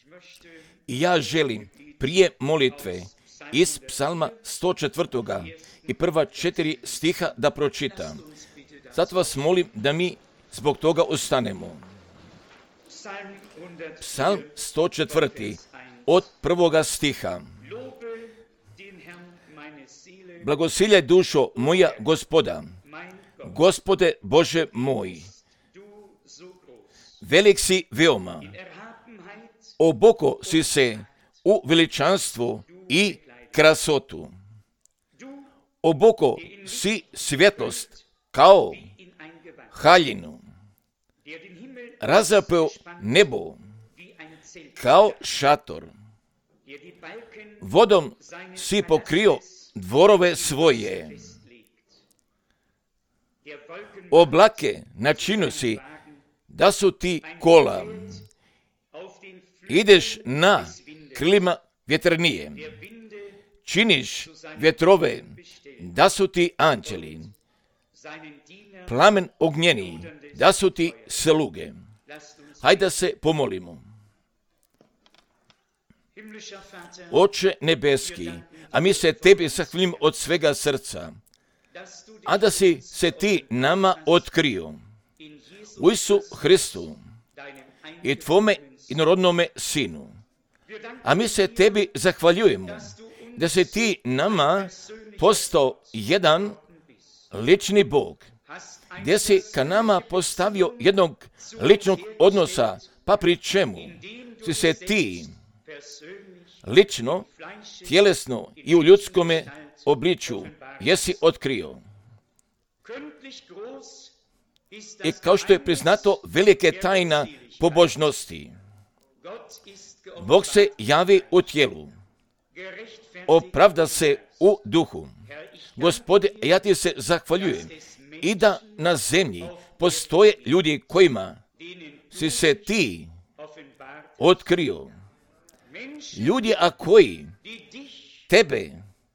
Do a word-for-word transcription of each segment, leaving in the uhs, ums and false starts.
I ja želim prije molitve iz psalma sto četvrtoga i prva četiri stiha da pročitam. Zato vas molim da mi zbog toga ustanemo. Psalm sto četvrti od prvoga stiha. Blagosiljaj dušo moja Gospoda, Gospode Bože moj, velik si veoma, oboko si se u veličanstvu i krasotu. Oboko si svjetlost kao haljinu, razapeo nebo kao šator, vodom si pokrio dvorove svoje, oblake načinio si da su ti kola, ideš na krilima vjetrenije, činiš vjetrove da su ti anđeli, plamen ognjeni da su ti sluge. Hajde da se pomolimo. Oče nebeski, a mi se tebi zahvaljujemo od svega srca, a da si se ti nama otkrio u Isu Hristu i tvome inorodnome Sinu. A mi se tebi zahvaljujemo da si ti nama postao jedan lični Bog, gdje si ka nama postavio jednog ličnog odnosa, pa pri čemu si se ti lično, tjelesno i u ljudskome obličju jesi otkrio. I kao što je priznato, velike tajna pobožnosti. Bog se javi u tijelu, opravda se u duhu. Gospode, ja ti se zahvaljujem i da na zemlji postoje ljudi kojima si se ti otkrio. Ljudi, a koji tebe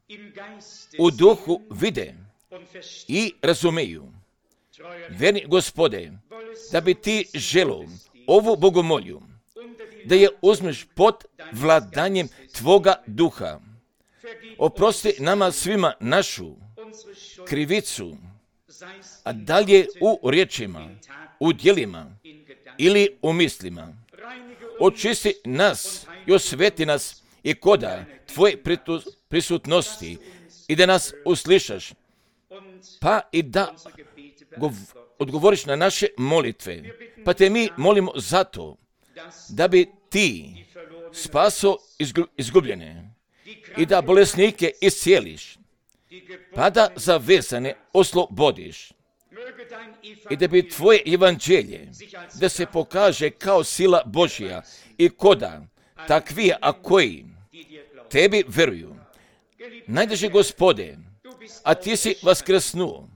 u duhu vide i razumeju. Verni Gospode, da bi ti želo ovu bogomolju, da je uzmeš pod vladanjem tvoga duha. Oprosti nama svima našu krivicu, a dalje u riječima, u djelima ili u mislima. Očisti nas i osveti nas i koda tvoje prisutnosti i da nas uslišaš, pa i da odgovoriš na naše molitve. Pa te mi molimo zato da bi ti spaso izgubljene i da bolesnike iscijeliš, pa da zavezane oslobodiš i da bi tvoje evanđelje da se pokaže kao sila Božja i koda takvi, a koji tebi veruju. Najdraži Gospode, a ti si vaskrsnuo,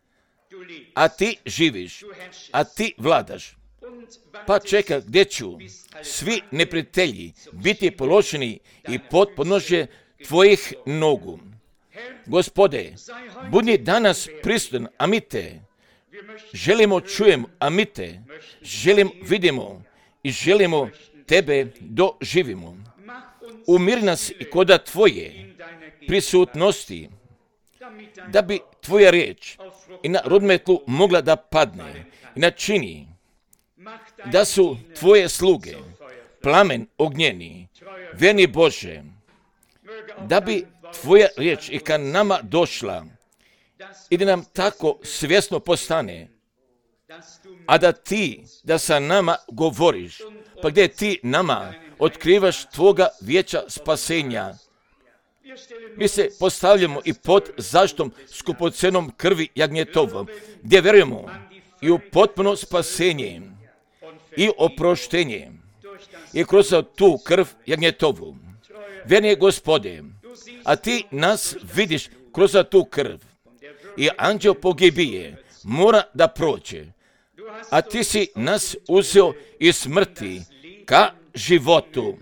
a ti živiš, a ti vladaš. Pa čeka gdje ću svi neprijatelji biti položeni i pod podnožje tvojih nogu. Gospode, budi danas prisutan, a mi te želimo čujemo, a mi te želim vidimo i želimo tebe doživimo. Umiri nas i koda tvoje prisutnosti, da bi tvoja riječ i na rodmetlu mogla da padne i načini da su tvoje sluge plamen ognjeni, verni Bože, da bi tvoja riječ i ka nama došla i da nam tako svjesno postane, a da ti, da sa nama govoriš, pa gdje ti nama otkrivaš tvoga vijeća spasenja. Mi se postavljamo i pod zaštom skupocenom krvi jagnjetovom, gdje vjerujemo i u potpuno spasenje i oproštenje i kroz tu krv jagnjetovu. Verni Gospode, a ti nas vidiš kroz tu krv i anđeo pogibije mora da prođe, a ti si nas uzeo iz smrti ka životu.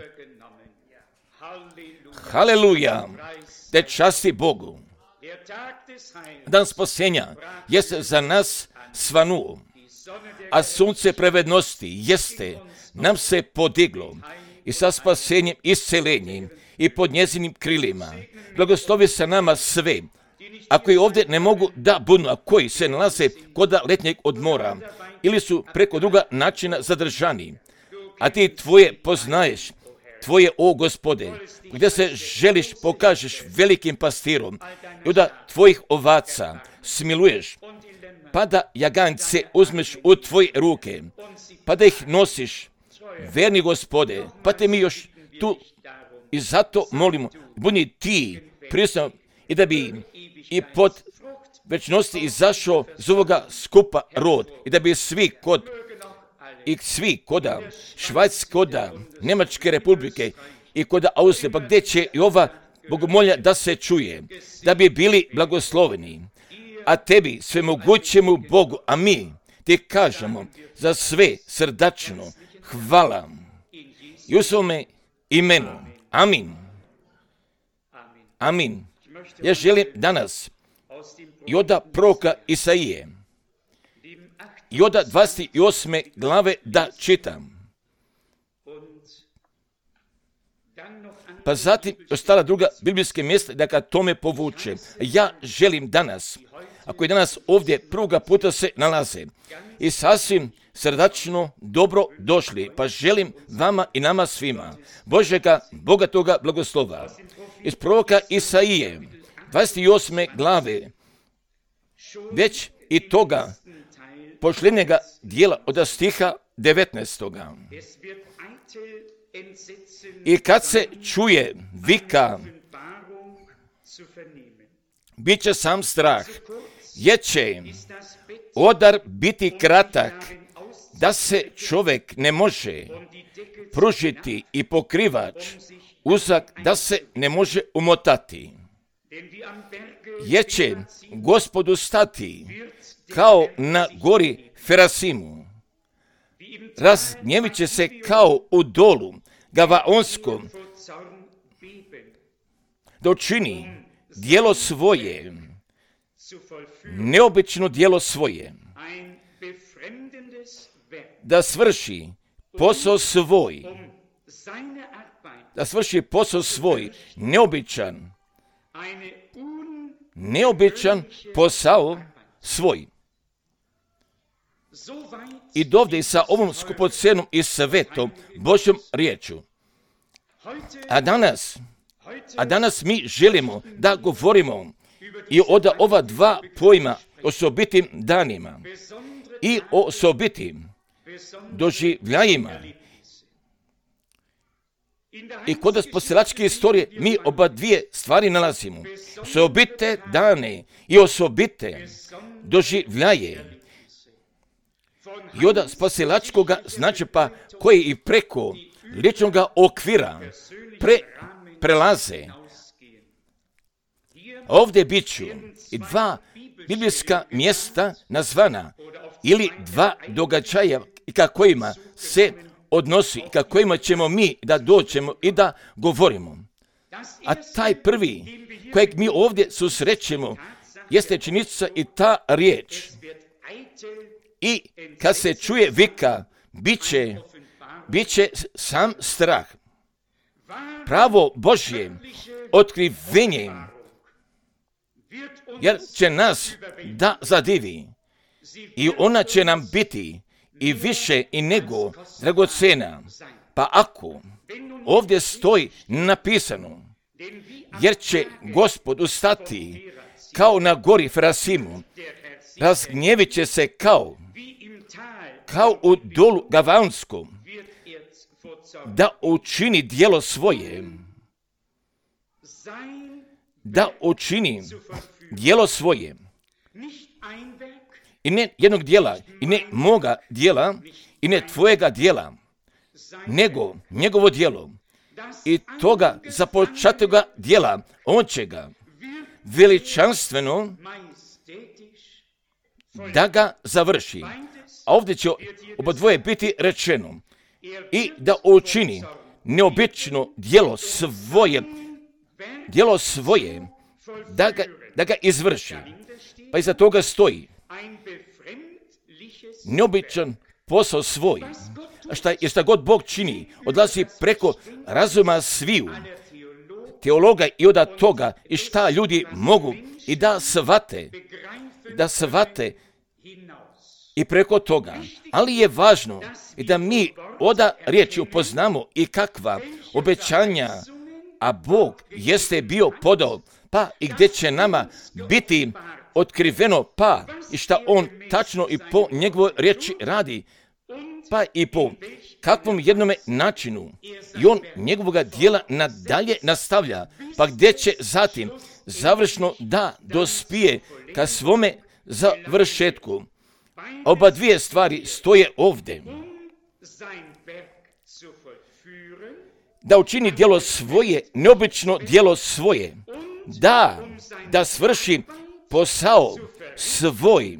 Haleluja, te časti Bogu. Dan spasenja jeste za nas svanuo, a sunce pravednosti jeste nam se podiglo i sa spasenjem i iscelenjem i pod njezinim krilima. Blagoslovi sa nama sve, a koji ovdje ne mogu da budu, a koji se nalaze kod letnjeg odmora ili su preko druga načina zadržani. A ti tvoje poznaješ, tvoje, o Gospode, gdje se želiš pokažeš velikim pastirom i onda tvojih ovaca smiluješ, pa da jagance uzmeš u tvoje ruke, pa da ih nosiš, verni Gospode, pa te mi još tu i zato molimo, budi ti prisutno i da bi i pod večnosti izašao iz ovoga skupa rod i da bi svi kod i svi koda Švajcarske, koda Njemačke republike i koda Austrije, pa gdje će i ova bogomolja da se čuje, da bi bili blagosloveni. A tebi, svemogućemu Bogu, a mi ti kažemo za sve srdačno hvala i u svome imenu. Amin. Amin. Ja želim danas i od proroka Isaije i od dvadeset osme glave da čitam. Pa zatim ostala druga biblijske mjesta da ga tome povuče. Ja želim danas, ako je danas ovdje prvoga puta se nalaze i sasvim srdačno dobro došli, pa želim vama i nama svima Božega bogatoga blagoslova. Iz proroka Isaije, dvadeset osme glave, već i toga posljednjega dijela od stiha devetnaestoga. I kad se čuje vika, bit će sam strah, jer će odar biti kratak, da se čovjek ne može pružiti i pokrivač uzak da se ne može umotati. Jer će Gospodu stati kao na gori Ferasimu. Razgnjevit će se kao u dolu Gavaonskom, da učini djelo svoje, neobično djelo svoje, da svrši posao svoj, da svrši posao svoj, neobičan, neobičan posao svoj. I dovde sa ovom skupocenom i svetom Božjom riječu. A danas, a danas mi želimo da govorimo i od ova dva pojma osobitim danima i o osobitim doživljajima. I kod poselačke istorije mi oba dvije stvari nalazimo. Osobite dane i osobite doživljaje. I od spasilačkog znači pa koji i preko ličnog okvira pre, prelaze. Ovdje bit ću i dva biblijska mjesta nazvana ili dva događaja i kakvima se odnosi i kakvima ćemo mi da dođemo i da govorimo. A taj prvi kojeg mi ovdje susrećemo jeste činjenica i ta riječ. I kad se čuje vika, bit će, bit će sam strah. Pravo Božje otkrivenje, jer će nas da zadivi i ona će nam biti i više i nego dragocena. Pa ako ovdje stoji napisano, jer će Gospod ustati kao na gori Ferasimu, razgnjevit će se kao kao u dolu Gavaonskom, da učini djelo svoje, da učini djelo svoje, i ne jednog djela, i ne moga djela, i ne tvojega djela, nego njegovo djelo, i toga započatoga djela, on će ga veličanstveno da ga završi. A ovdje će oba dvoje biti rečeno i da učini neobično djelo svoje, djelo svoje, da ga, da ga izvrši. Pa iza toga stoji neobičan posao svoj. šta, jer šta god Bog čini, odlazi preko razuma sviju teologa i od toga i šta ljudi mogu i da shvate, da shvate i preko toga. Ali je važno i da mi oda riječi upoznamo i kakva obećanja, a Bog jeste bio podao, pa i gdje će nama biti otkriveno, pa i šta on tačno i po njegovoj riječi radi, pa i po kakvom jednome načinu i on njegovoga dijela nadalje nastavlja, pa gdje će zatim završno da dospije ka svome završetku. Oba dvije stvari stoje ovdje. Da učini djelo svoje, neobično djelo svoje, da, da svrši posao svoj,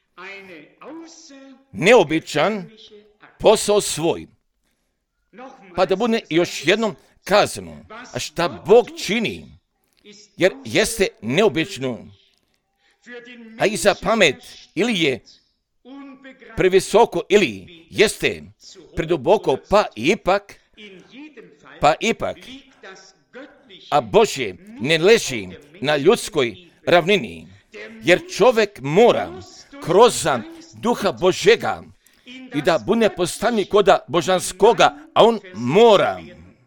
neobičan posao svoj. Pa da bude još jednom kazano, a šta Bog čini, jer jeste neobično, a i za pamet ili je previsoko ili jeste preduboko, pa ipak, pa ipak, a Božje ne leži na ljudskoj ravnini, jer čovjek mora kroz duha Božjega i da bude postavljen koda božanskoga, a on mora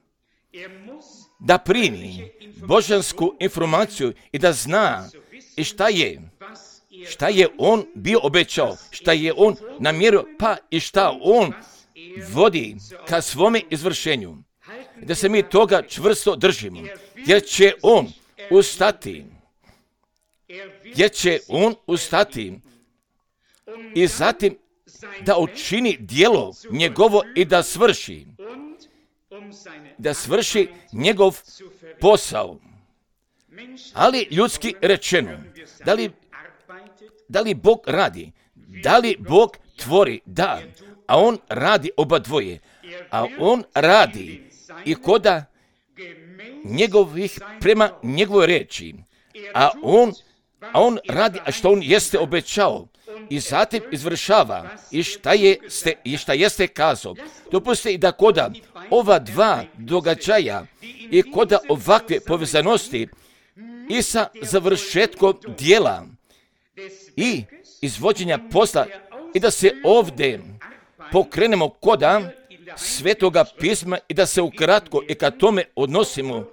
da primi božansku informaciju i da zna i šta je, šta je on bio obećao, šta je on namjerio, pa i šta on vodi ka svome izvršenju. Da se mi toga čvrsto držimo, jer će on ustati, jer će on ustati i zatim da učini djelo njegovo i da svrši, da svrši njegov posao. Ali ljudski rečeno, da li, da li Bog radi, da li Bog tvori, da, a on radi oba dvoje, a on radi i koda njegovih prema njegovoj reči, a on, a on radi, a što on jeste obećao, i zatim izvršava i šta, je, ste, i šta jeste kazao. Dopustite i da koda ova dva događaja i koda ovakve povezanosti i sa završetkom dijela i izvođenja posla i da se ovdje pokrenemo koda Svetoga pisma i da se ukratko i ka tome odnosimo.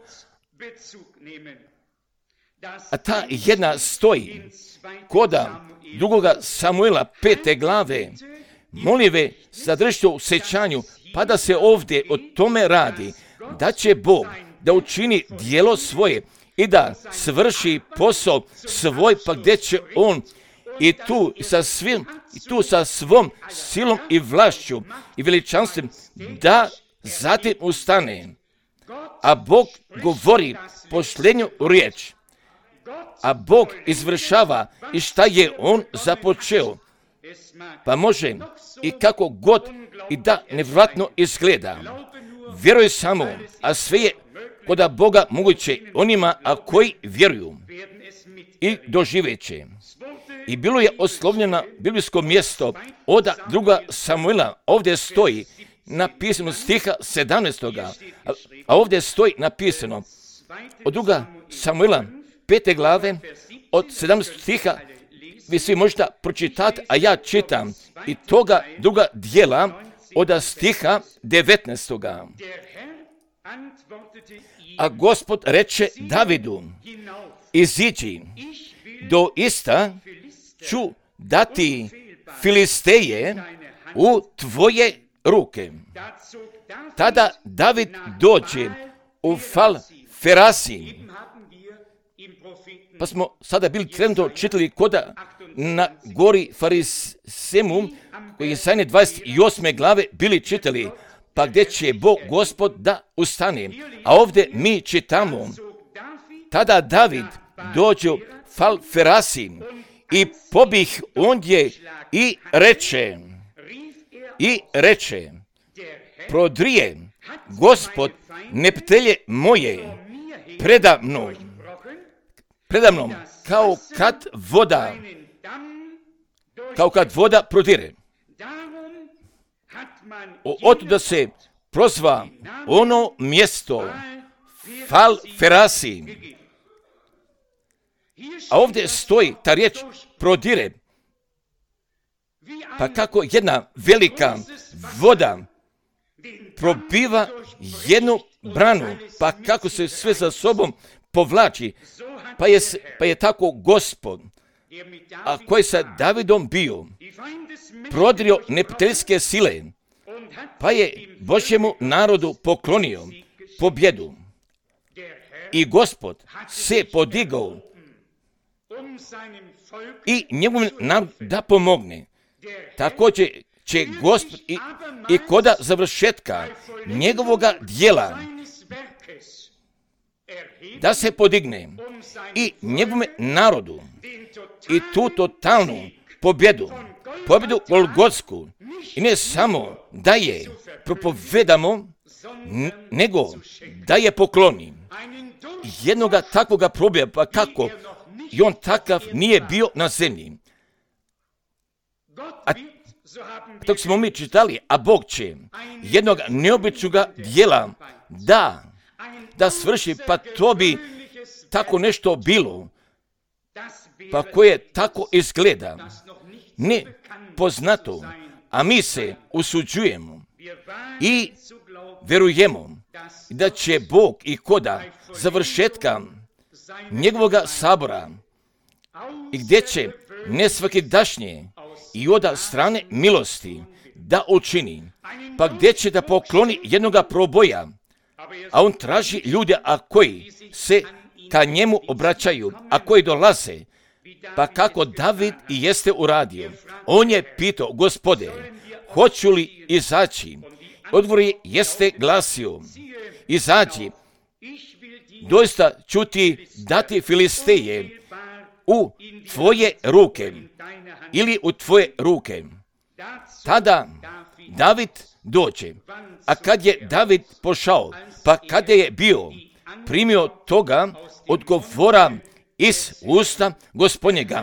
A ta jedna stoji koda drugoga Samuela pete glave, molive sadržite u sećanju, pa da se ovdje o tome radi, da će Bog da učini djelo svoje i da svrši posao svoj, pa gdje će on i tu sa svim, i tu sa svom silom i vlašću i veličanstvom da zatim ustane. A Bog govori posljednju riječ. A Bog izvršava i šta je on započeo. Pa može i kako god i da nevratno izgleda. Vjeruj samo, a sve je koda Boga moguće onima a koji vjeruju i doživeće. I bilo je oslovljeno biblijsko mjesto od druga Samuela, ovdje stoji napisano stiha sedamnaestoga, a ovdje stoji napisano od druga Samuela pete glave od sedamnaestog stiha, vi svi možete pročitati, a ja čitam i toga druga dijela od stiha devetnaestoga. A Gospod reče Davidu, iziđi, do ista ću dati Filisteje u tvoje ruke. Tada David dođe u Fal Ferasim. Pa smo sada bili trenutno čitali koda na gori Farisemu, koji je sajne dvadeset osme glave bili čitali, pa gdje će Bog Gospod da ustane. A ovdje mi čitamo, tada David dođe u Fal Ferasim i pobih ondje i reče, i reče, prodrije Gospod neptelje moje preda mnom, preda mnom, kao kad voda, kao kad voda prodire. Od da se prozva ono mjesto Fal Ferasi. A ovdje stoji ta riječ prodire. Pa kako jedna velika voda probiva jednu branu, pa kako se sve za sobom povlači, pa je, pa je tako Gospod, a koji sa Davidom bio, prodirio neprijateljske sile, pa je Božjemu narodu poklonio pobjedu. I Gospod se podigao i njegovom narodu da pomogne. Također će Gospod i, i koda završetka njegovoga dijela da se podigne i njegovom narodu i tu totalnu pobjedu, pobjedu Golgotsku, i ne samo da je propovedamo, nego da je pokloni. Jednoga takvoga probija, pa kako i on takav nije bio na zemlji. A dok smo mi čitali, a Bog će jednog neobičnog dijela da, da svrši, pa to bi tako nešto bilo, pa koje tako izgleda, ne poznato, a mi se usuđujemo i vjerujemo da će Bog i koda završetka njegovoga sabora i gdje će nesvakidašnje i od strane milosti da učini, pa gdje će da pokloni jednoga proboja, a on traži ljude, a koji se ka njemu obraćaju, a koji dolaze, pa kako David i jeste uradio. On je pitao, Gospode, hoću li izaći? Odgovor jeste glasio, izađi, doista ću ti dati Filisteje u tvoje ruke ili u tvoje ruke. Tada David dođe, a kad je David pošao, pa kada je bio primio toga odgovora iz usta Gospodnjega,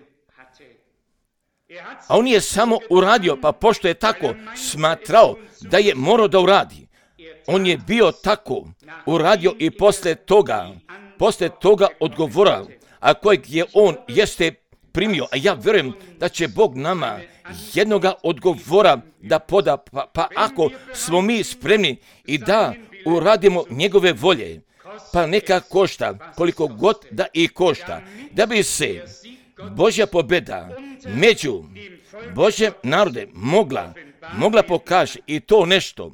a on je samo uradio, pa pošto je tako smatrao da je morao da uradi, on je bio tako uradio i posle toga, posle toga odgovora, a kojeg je on jeste primio, a ja vjerujem da će Bog nama jednoga odgovora da poda, pa, pa ako smo mi spremni i da uradimo njegove volje, pa neka košta, koliko god da i košta, da bi se Božja pobjeda među Božjem narode mogla, mogla pokaže i to nešto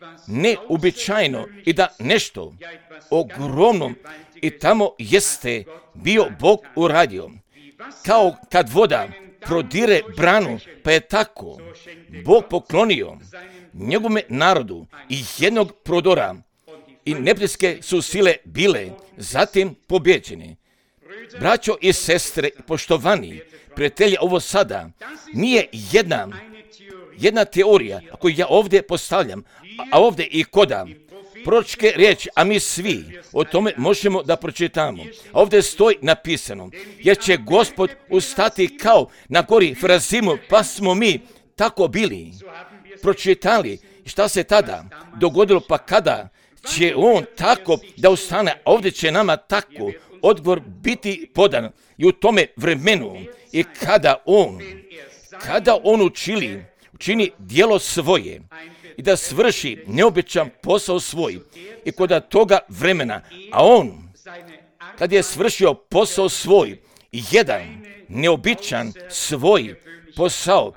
neobičajno i da nešto ogromno i tamo jeste bio Bog uradio. Kao kad voda prodire branu, pa je tako Bog poklonio njegovome narodu i jednog prodora i neprijateljske su sile bile zatim pobjeđene. Braćo i sestre, poštovani prijatelji, ovo sada nije jedna, jedna teorija koju ja ovdje postavljam, a ovdje i koda proročke riječi, a mi svi o tome možemo da pročitamo. A ovdje stoji napisano, jer će Gospod ustati kao na gori Ferazimu, pa smo mi tako bili pročitali šta se tada dogodilo, pa kada će on tako da ustane, a ovdje će nama tako odgovor biti podan i u tome vremenu i kada on, kada on učili, učini djelo svoje i da svrši neobičan posao svoj i kod toga vremena, a on, kad je svršio posao svoj, jedan neobičan svoj posao,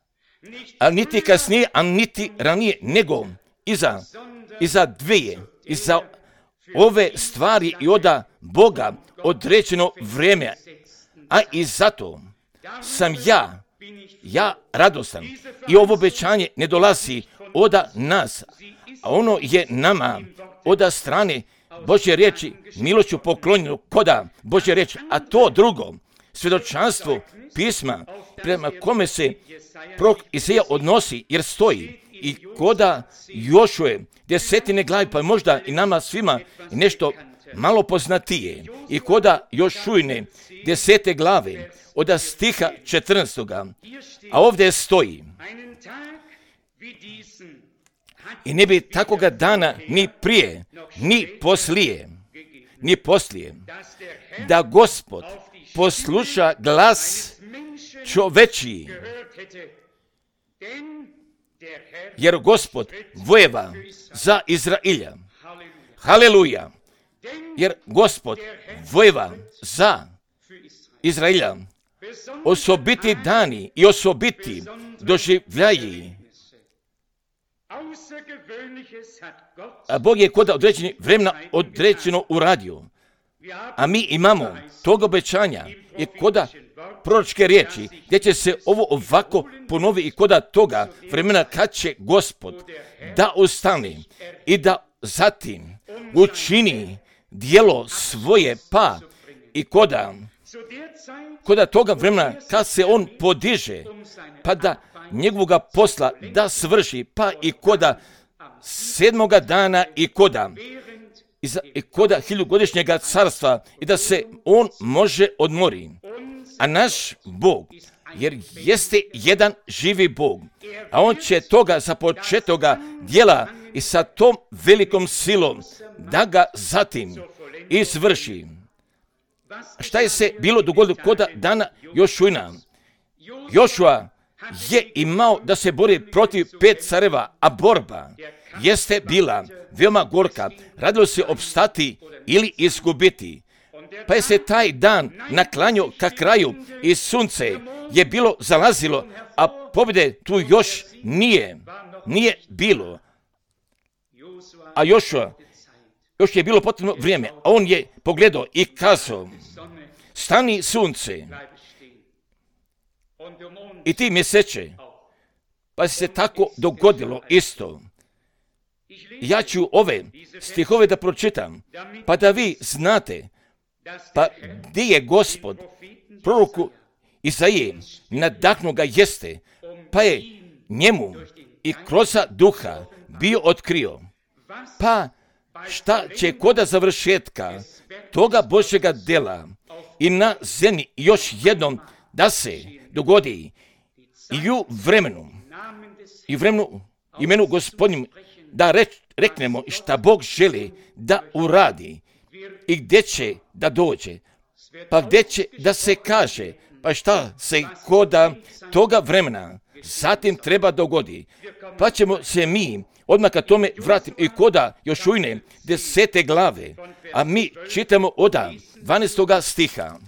a niti kasnije, a niti ranije, nego iza, iza dvije, iza ove stvari i oda Boga određeno vrijeme, a i zato sam ja, ja radostan i ovo obećanje ne dolazi oda nas, a ono je nama oda strane Božje riječi milošću poklonjeno koda Božje riječi, a to drugo svjedočanstvo pisma prema kome se prorok Izaija odnosi, jer stoji i koda Jošue desetine glavi, pa možda i nama svima nešto malo poznatije, i koda Jošujne desete glave od stiha četrnaestoga, a ovdje stoji I ne bi takoga dana ni prije, ni poslije, ni poslije, da Gospod posluša glas čovečiji, jer Gospod vojeva za Izrailja. Haleluja! Jer Gospod vojeva za Izrailja. Osobiti dani i osobiti doživljaji. A Bog je kod određenih vremena određeno uradio. A mi imamo tog obećanja i koda proročke riječi, gdje će se ovo ovako ponovi i koda toga vremena kad će Gospod da ustane i da zatim učini dijelo svoje, pa i koda, koda toga vremena kad se on podiže, pa da njegovoga posla da svrši, pa i koda sedmoga dana i koda, i, za, i koda hiljugodišnjega carstva i da se on može odmori. A naš Bog, jer jeste jedan živi Bog, a on će toga započetoga djela i sa tom velikom silom da ga zatim izvrši. Šta je se bilo dogodilo koda dana Jošuina? Jošua je imao da se bori protiv pet careva, a borba jeste bila veoma gorka. Radilo se opstati ili izgubiti. Pa je se taj dan naklanjao ka kraju i sunce je bilo zalazilo, a pobjede tu još nije, nije bilo. A Jošua, još je bilo potrebno vrijeme, a on je pogledao i kazao, stani sunce i ti mjeseče. Pa se tako dogodilo isto. Ja ću ove stihove da pročitam, pa da vi znate, pa gdje je Gospod proroku Izaije nadahnuo ga jeste, pa je njemu i kroz duha bio otkrio. Pa šta će koda završetka toga Božjega dela i na zemlji još jednom da se dogodi i u vremenu, i vremenu imenu Gospodnjem da reč, reknemo šta Bog želi da uradi i gdje će da dođe, pa gdje će da se kaže, pa šta se koda toga vremena zatim treba dogodi, pa ćemo se mi odmah ka tome vratiti i koda Jošujne desete glave, a mi čitamo oda dvanaestoga stiha.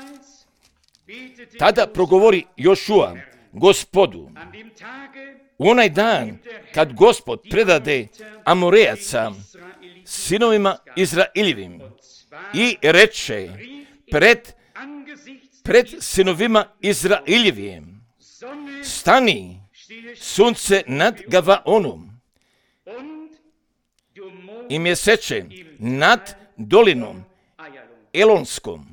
Tada progovori Jošua Gospodu, u onaj dan kad Gospod predade Amorejaca sinovima Izraeljevim i reče pred, pred sinovima Izraeljevim, stani sunce nad Gavaonom i mjeseče nad dolinom Elonskom.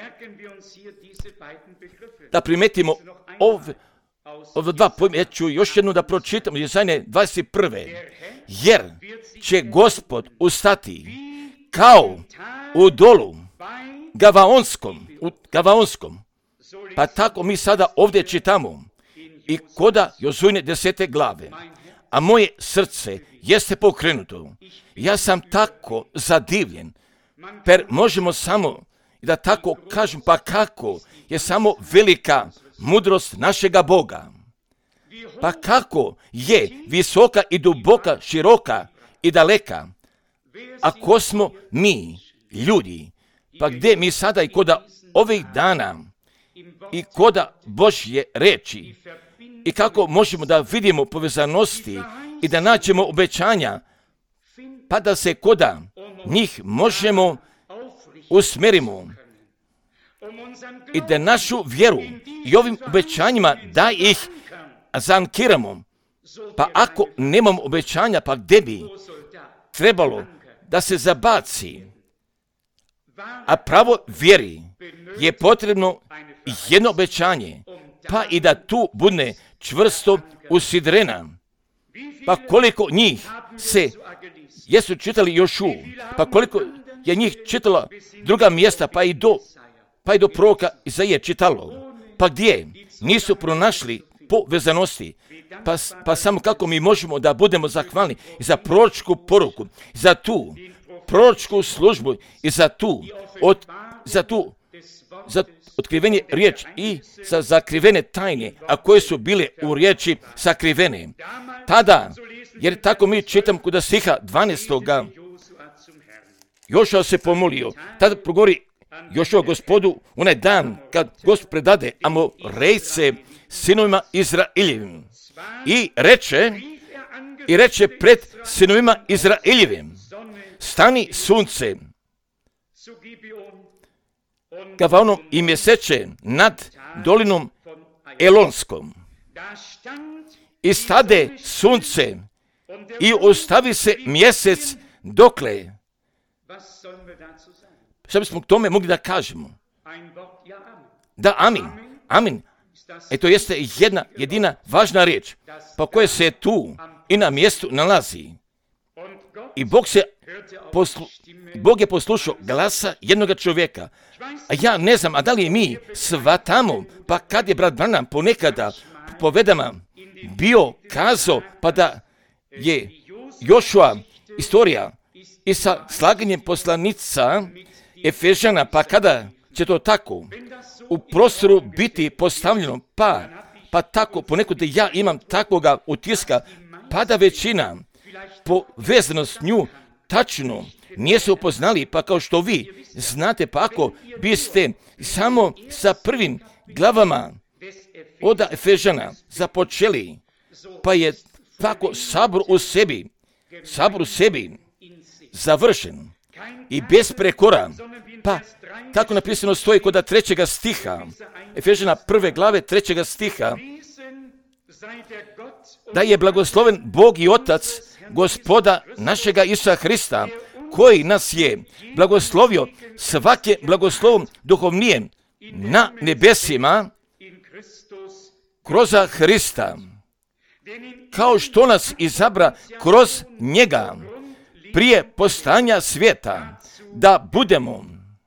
Da primetimo ove, ove dva pojma, ja ću još jednu da pročitam, Jesaje dvadeset prve. Jer će Gospod ustati kao u dolu Gavaonskom, u Gavaonskom. Pa tako mi sada ovdje čitamo i koda Jozujne desete glave. A moje srce jeste pokrenuto. Ja sam tako zadivljen, per možemo samo da tako kažem, pa kako je samo velika mudrost našega Boga. Pa kako je visoka i duboka, široka i daleka. Ako smo mi, ljudi, pa gdje mi sada i koda ovih dana i koda Božje reči i kako možemo da vidimo povezanosti i da nađemo obećanja, pa da se koda njih možemo usmerimo i da našu vjeru i ovim obećanjima da ih zankiramo. Pa ako nemamo obećanja, pa gdje bi trebalo da se zabaci? A pravo vjeri je potrebno jedno obećanje, pa i da tu bude čvrsto usidrena. Pa koliko njih se jesu čitali Jošu, pa koliko je njih čitala druga mjesta, pa i do, pa i do proroka Izaije čitalo. Pa gdje nisu pronašli povezanosti. Pa, pa samo kako mi možemo da budemo zahvalni i za proročku poruku, za tu proročku službu i za tu, od, za tu za otkrivenje riječi i za zakrivene tajne, a koje su bile u riječi sakrivene. Tada, jer tako mi čitam kod stiha dvanaestoga, Jošua se pomolio, tada progovori Jošua Gospodu onaj dan kad Gospod predade Amorejce sinovima Izraeljevim. I reče, i reče pred sinovima Izraeljevim, stani sunce, Gavaonom i mjeseče nad dolinom Elonskom. I stade sunce i ostavi se mjesec dokle. Šta bismo k tome mogli da kažemo? Da, amin, amin. E to jeste jedna jedina važna riječ, pa koja se tu i na mjestu nalazi. I Bog se poslu, Bog je poslušao glasa jednoga čovjeka. A ja ne znam, a da li mi shvatamo, pa kad je brat Branham ponekada povedama bio kazao, pa da je Jošua istorija i sa slaganjem poslanica Efežana, pa kada će to tako u prostoru biti postavljeno, pa, pa tako ponekad ja imam takvoga utiska, pa da većina povezano s nju tačno nije se upoznali, pa kao što vi znate, pa ako biste samo sa prvim glavama od Efežana započeli, pa je tako sabor u sebi, sabor u sebi završen i bez prekora, pa tako napisano stoji kod trećega stiha, Efežana prve glave trećega stiha, da je blagosloven Bog i Otac Gospoda našega Isusa Hrista, koji nas je blagoslovio svake blagoslovom duhovnijem na nebesima kroz Hrista, kao što nas izabra kroz njega prije postojanja svijeta, da budemo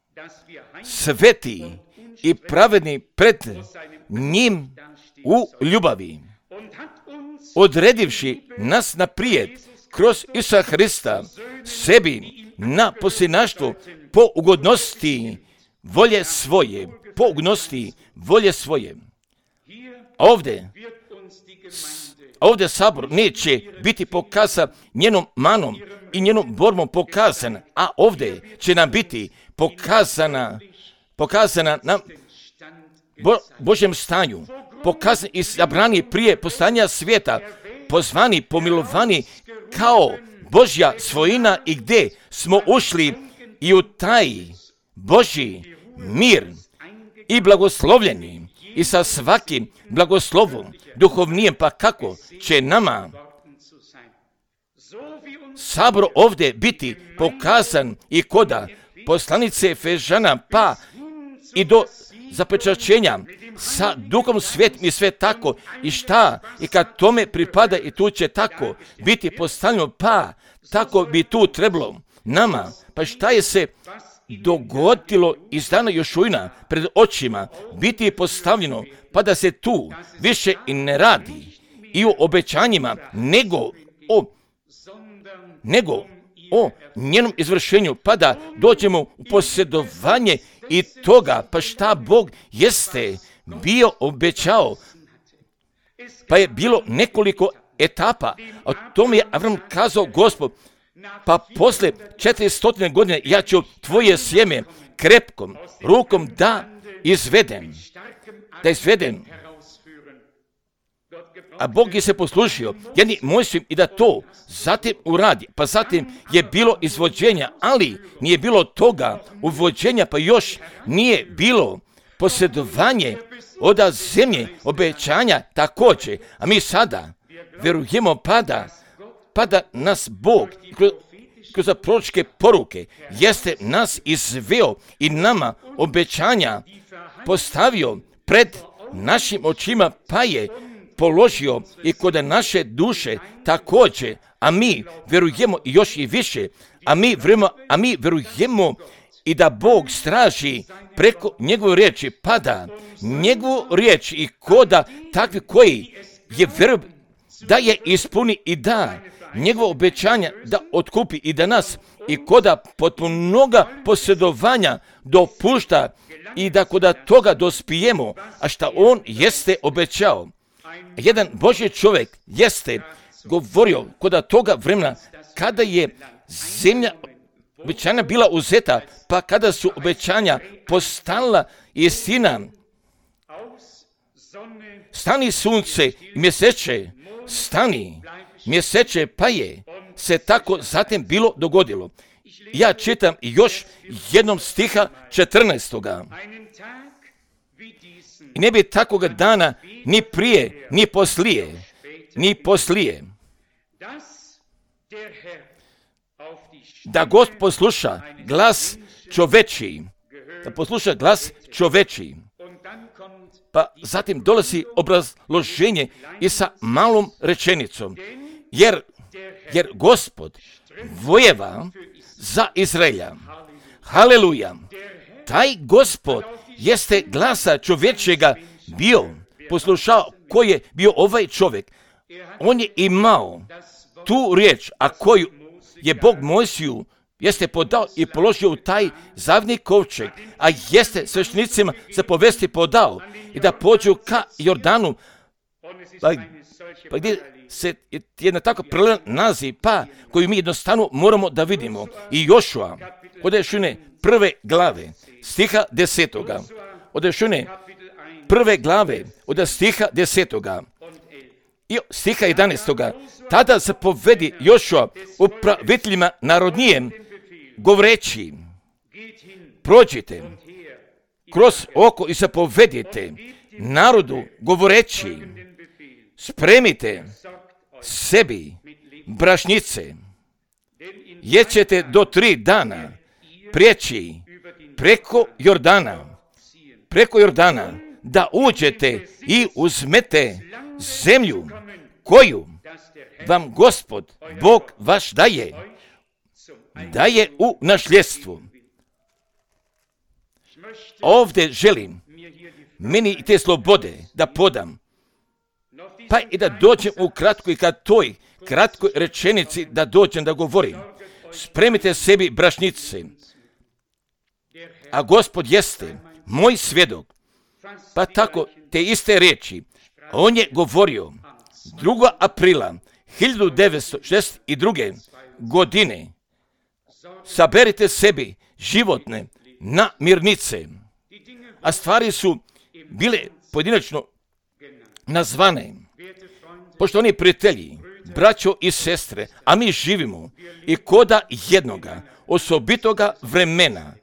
sveti i pravedni pred njim u ljubavi, odredivši nas naprijed kroz Isusa Hrista sebi na posljednaštvo po ugodnosti volje svoje, po ugodnosti volje svoje. Ovdje, ovdje sabor neće biti pokazan njenom manom i njenom borbom pokazan, a ovdje će nam biti pokazana, pokazana na Bo, Božjem stanju, pokazani i zabrani prije postanja svijeta, pozvani, pomilovani kao Božja svojina i gdje smo ušli i u taj Božji mir i blagoslovljeni i sa svakim blagoslovom duhovnijem, pa kako će nama sabor ovdje biti pokazan i koda poslanice Efežana, pa i do zapečaćenja sa Duhom Svetim i sve tako i šta i kad tome pripada i tu će tako biti postavljeno, pa tako bi tu trebalo nama, pa šta je se dogodilo iz dana Jošuina pred očima biti postavljeno, pa da se tu više i ne radi i o obećanjima, nego o nego o njenom izvršenju, pa da dođemo u posjedovanje i toga, pa šta Bog jeste bio obećao, pa je bilo nekoliko etapa, a tome je Avram kazao Gospod, pa posle četiristo godine ja ću tvoje sjeme krepkom rukom da izvedem, da izvedem. A Bog je se poslušio jedni Mojsijem i da to zatim uradi, pa zatim je bilo izvođenja, ali nije bilo toga uvođenja, pa još nije bilo posjedovanje od zemlje obećanja također, a mi sada vjerujemo pada, pada nas Bog kroz, kroz proročke poruke jeste nas izveo i nama obećanja postavio pred našim očima, pa je položio i kod naše duše također, a mi vjerujemo još i više, a mi vjerujemo, a mi vjerujemo i da Bog straži preko njegove riječi, pa da njegovu riječ i koda takvi koji je vjeruju da je ispuni i da njegovo obećanja da otkupi i da nas i koda potpunoga posjedovanja dopušta i da koda toga dospijemo, a šta on jeste obećao. Jedan Božji čovjek jeste govorio koda toga vremena kada je zemlja obećanja bila uzeta, pa kada su obećanja postala istina. Stani sunce i mjeseče, stani mjeseče, pa je se tako zatim bilo dogodilo. Ja čitam još jednom stiha četrnaestoga. I ne bi takoga dana ni prije, ni poslije, ni poslije. Da Gospod posluša glas čoveči, da posluša glas čoveči. Pa zatim dolazi obrazloženje i sa malom rečenicom. Jer, jer Gospod vojeva za Izraelja. Haleluja. Taj Gospod jeste glasa čovječega bio, poslušao koji je bio ovaj čovjek. On je imao tu riječ, a koju je Bog Mojsiju jeste podao i položio u taj zavni kovčeg, a jeste sveštenicima za povesti podao i da pođu ka Jordanu, pa, pa gdje se jedna tako prelevan naziv, pa koju mi jednostavno moramo da vidimo. I Jošua, od Jošune prve glave, stiha desetoga, od Jošune prve glave, od stiha desetoga, i stiha jedanaestoga, tada zapovedi Jošua upraviteljima narodnijem, govoreći, prođite kroz oko i zapovedite narodu, govoreći, spremite sebi brašnice, jer ćete do tri dana prijeći preko Jordana, preko Jordana, da uđete i uzmete zemlju koju vam Gospod, Bog vaš daje, daje u nasljedstvo. Ovdje želim meni i te slobode da podam, pa i da dođem u kratko i kad toj kratkoj rečenici da dođem da govorim. Spremite sebi brašnice, a Gospod jeste moj svjedok. Pa tako te iste riječi on je govorio drugog aprila hiljadu devetsto šezdeset druge. godine. Saberite sebi životne namirnice, a stvari su bile pojedinačno nazvane. Poštovani prijatelji, braćo i sestre, a mi živimo i koda jednoga osobitoga vremena.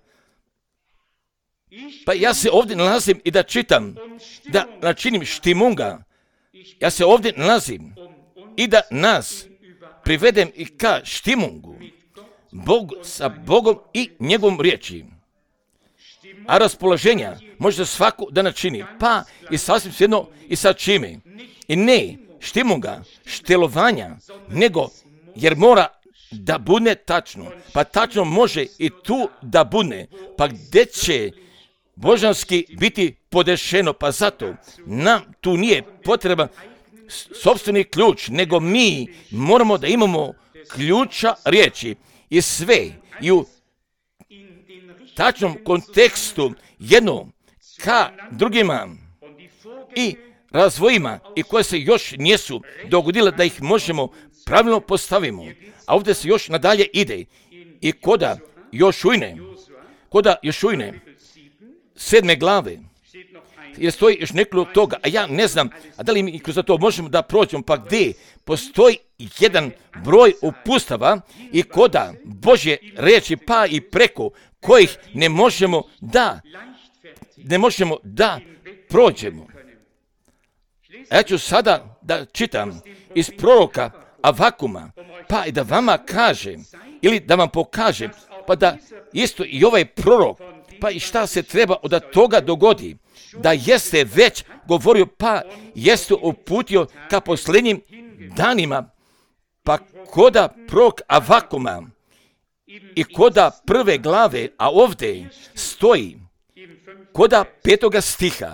Pa ja se ovdje nalazim i da čitam, da načinim štimunga. Ja se ovdje nalazim i da nas privedem i ka štimungu. Bog sa Bogom i njegovom riječi. A raspoloženja može svako da načini, pa i sasvim svejedno i sa čime. I ne štimunga, štelovanja, nego jer mora da bude tačno. Pa tačno može i tu da bude. Pa gdje će božanski biti podešeno, pa zato nam tu nije potreban sopstveni ključ, nego mi moramo da imamo ključa riječi i sve i u tačnom kontekstu jedno ka drugima i razvojima i koje se još nisu dogodile da ih možemo pravilno postavimo. A ovdje se još nadalje ide i koda Jošujne, koda Jošujne sedme glave, jer stoji još nekoliko toga, a ja ne znam, a da li mi kroz to možemo da prođemo, pa gdje postoji jedan broj upustava i koda Božje riječi, pa i preko kojih ne možemo da, ne možemo da prođemo. A ja ću sada da čitam iz proroka Avakuma, pa i da vama kažem, ili da vam pokažem, pa da isto i ovaj prorok, pa i šta se treba od toga dogodi, da jeste već govorio, pa jeste uputio ka posljednjim danima, pa koda prorok Avakuma i koda prve glave, a ovdje stoji koda petoga stiha.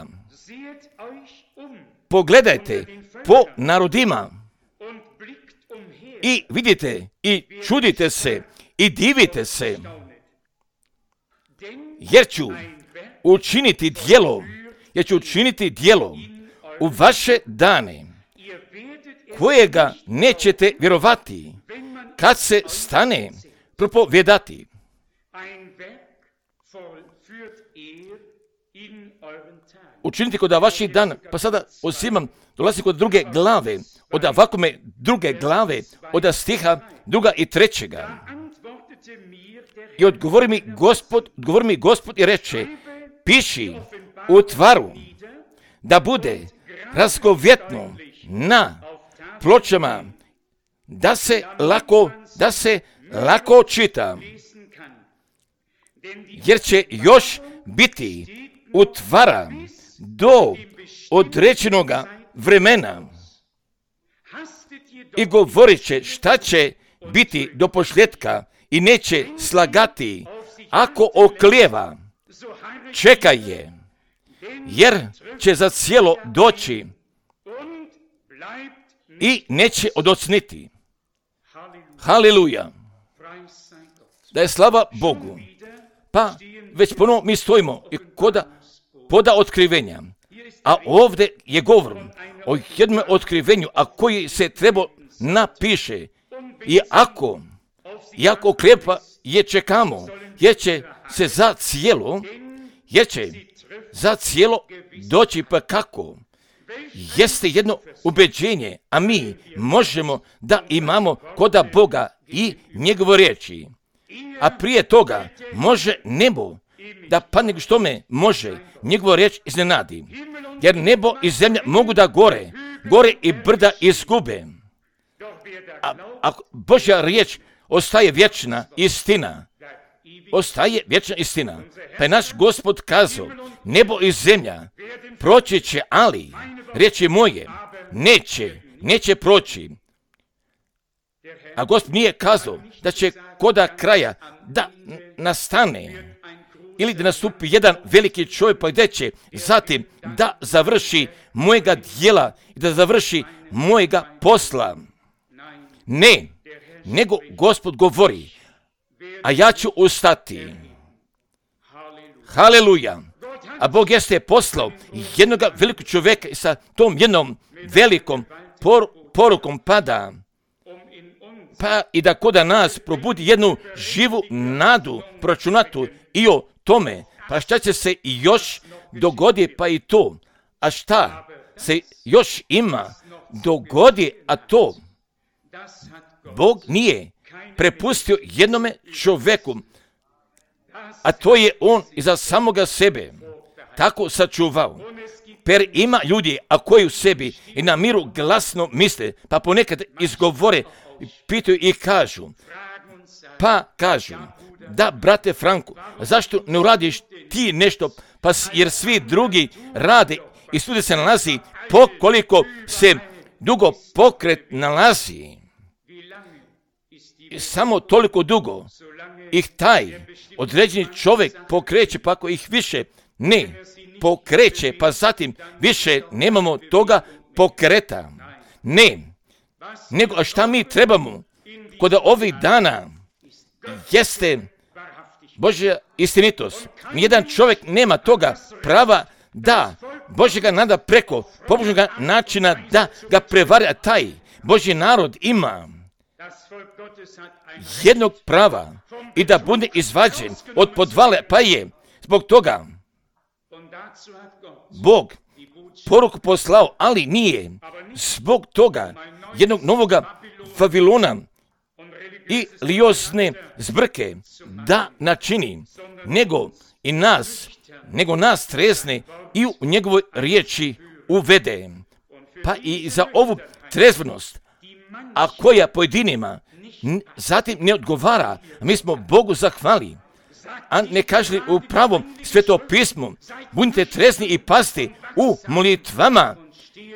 Pogledajte po narodima i vidite i čudite se i divite se, jer ću učiniti djelo, jer ću učiniti djelo u vaše dane, kojega nećete vjerovati, kad se stane propovedati. Učiniti kod vaših dana, pa sada uzimam, dolazim kod druge glave, od ovakome druge glave, od stiha druga i trećega. I odgovori mi Gospod, odgovori mi Gospod i reče, piši u tvaru, da bude razgovjetno na pločama, da se lako, da se lako čita, jer će još biti utvara do određenoga vremena i govorit će šta će biti do posljedka i neće slagati, ako oklijeva, čekaj je, jer će za cijelo doći i neće odocniti. Haleluja! Da je slava Bogu. Pa već ponovo mi stojimo i koda poda otkrivenja. A ovdje je govor o jednom otkrivenju, a koji se treba napiše. I ako, i ako oklijepa je čekamo, jer će se za cijelo, jer će za cijelo doći, pa kako? Jeste jedno ubeđenje, a mi možemo da imamo koda Boga i njegove riječi. A prije toga može nebo da padne što me može njegova riječ iznenadi. Jer nebo i zemlja mogu da gore, gore i brda izgube. A, a Božja riječ ostaje vječna istina. Ostaje vječna istina. Pa je naš Gospod kazao, nebo i zemlja proći će, ali riječi moje neće, neće proći. A Gospod nije kazao da će koda kraja da nastane ili da nastupi jedan veliki čovjek, pa gdje će zatim da završi mojega djela i da završi mojega posla. Ne, nego Gospod govori, a ja ću ustati. Haleluja! A Bog jeste poslao jednog velikog čovjeka sa tom jednom velikom por, porukom pada, pa i da koda nas probudi jednu živu nadu proračunatu i o tome, pa šta će se još dogodi, pa i to, a šta se još ima dogodi, a to Bog nije prepustio jednome čovjeku, a to je on iza samoga sebe tako sačuvao. Per ima ljudi, a koji u sebi i na miru glasno misle, pa ponekad izgovore, pitaju i kažu, pa kažu, da brate Franku, zašto ne uradiš ti nešto, pa jer svi drugi rade i svugdje se nalazi, pokoliko se dugo pokret nalazi. I samo toliko dugo ih taj određeni čovjek pokreće, pa ako ih više ne pokreće, pa zatim više nemamo toga pokreta. Ne, nego a šta mi trebamo kod ovih dana jeste Božja istinitost. Nijedan čovjek nema toga prava da Božjega nada preko pobožnoga načina da ga prevari, a taj Božji narod ima jednog prava i da bude izvađen od podvale, pa je zbog toga Bog poruku poslao, ali nije zbog toga jednog novoga Vavilona i religiozne zbrke da načini, nego i nas, nego nas trezne i u njegovoj riječi uvede. Pa i za ovu trezvenost, a koja pojedinima zatim ne odgovara, mi smo Bogu zahvali, a ne kažli u pravom Sveto pismu, budite trezni i pasti u molitvama,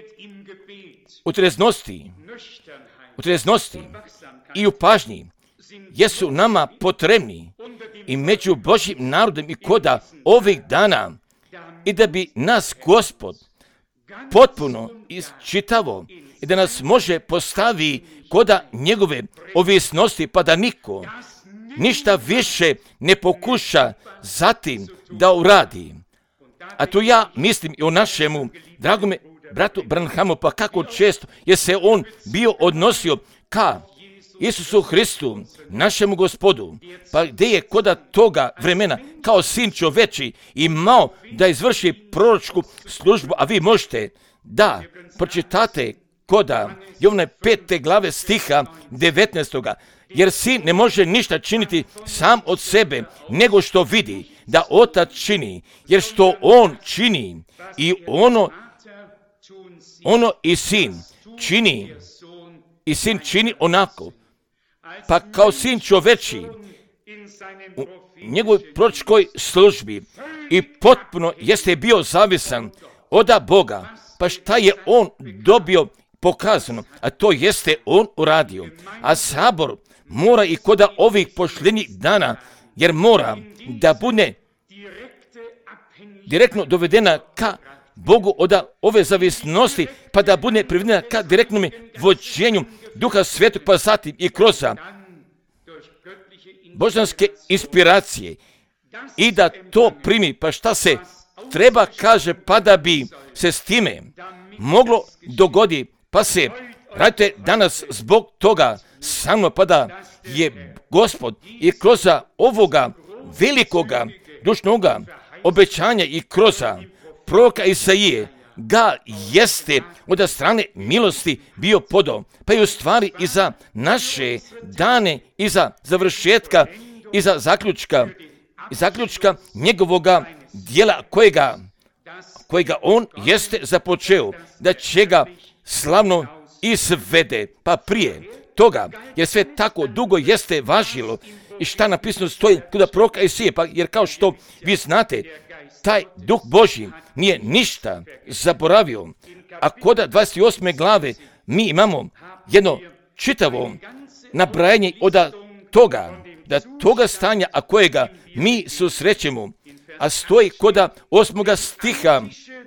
u treznosti, u treznosti i u pažnji jesu nama potrebni i među Božjim narodom i koda ovih dana i da bi nas Gospod potpuno isčitavo i da nas može postavi koda njegove ovisnosti pa da niko ništa više ne pokuša zatim da uradi. A tu ja mislim i o našemu dragome bratu Branhamu, pa kako često je se on bio odnosio ka Isusu Hristu, našemu Gospodu, pa gdje je koda toga vremena kao sin čoveči imao da izvrši proročku službu, a vi možete da pročitate koda Jovane pete glave stiha devetnaestoga. Jer sin ne može ništa činiti sam od sebe, nego što vidi da otac čini, jer što on čini i ono, ono i sin čini, i sin čini onako. Pa kao sin čoveči u njegovoj proročkoj službi i potpuno jeste bio zavisan od Boga, pa šta je on dobio pokazano, a to jeste on uradio. A sabor mora i koda ovih pošljenih dana, jer mora da bude direktno dovedena ka Bogu od ove zavisnosti, pa da bude privedena ka direktnom vođenju Duha Svetog, pa zatim i kroz božanske inspiracije i da to primi, pa šta se treba kaže, pa da bi se s time moglo dogodi, pa se radite danas zbog toga samo pa da je Gospod i kroz ovoga velikoga dušnoga obećanja i kroz proroka Isaije ga jeste od strane milosti bio podao, pa i u stvari i za naše dane i za završetka i za zaključka i zaključka njegovoga dijela kojega, kojega on jeste započeo, da će ga slavno izvede, pa prije toga, jer sve tako dugo jeste važilo i šta napisano stoji kod proroka Isaije, pa jer kao što vi znate, taj Duh Božji nije ništa zaboravio, a kod dvadeset osme glave mi imamo jedno čitavo nabrajanje od toga, da toga stanja, a kojega mi susrećemo, a stoji kod osmoga stiha,